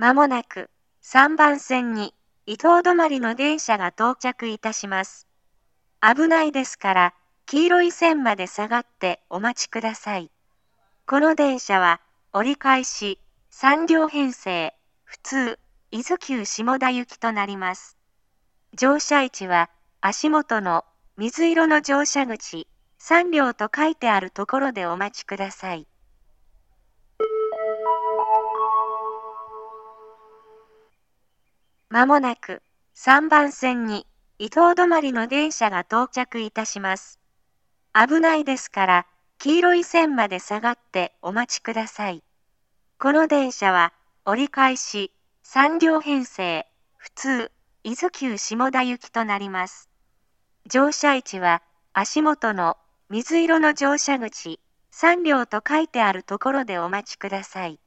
まもなく3番線に伊東止まりの電車が到着いたします。危ないですから黄色い線まで下がってお待ちください。この電車は折り返し3両編成、普通、伊豆急下田行きとなります。乗車位置は足元の水色の乗車口、3両と書いてあるところでお待ちください。まもなく3番線に伊東止まりの電車が到着いたします。危ないですから黄色い線まで下がってお待ちください。この電車は折り返し3両編成、普通、伊豆急下田行きとなります。乗車位置は足元の水色の乗車口、3両と書いてあるところでお待ちください。